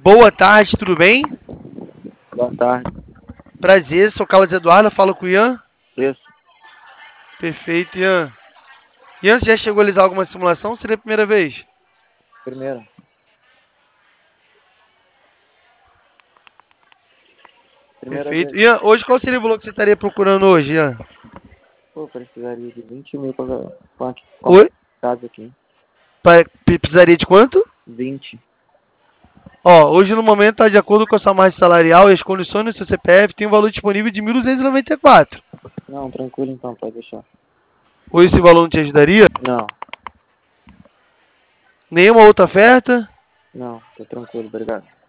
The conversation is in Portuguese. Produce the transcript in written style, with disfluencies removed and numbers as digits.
Boa tarde, tudo bem? Boa tarde. Prazer, sou Carlos Eduardo, falo com o Ian. Isso. Perfeito, Ian. Ian, você já chegou a realizar alguma simulação ou seria a primeira vez? Primeira. Primeira Perfeito. vez. Ian, hoje qual seria o valor que você estaria procurando hoje, Ian? Pô, precisaria de 20 mil para Oi? casa aqui. Precisaria de quanto? 20. Ó, hoje no momento tá de acordo com a sua margem salarial e as condições do seu CPF, tem um valor disponível de 1.294. Não, tranquilo então, pode deixar. Hoje esse valor não te ajudaria? Não, Nenhuma outra oferta? não, tô tranquilo, obrigado.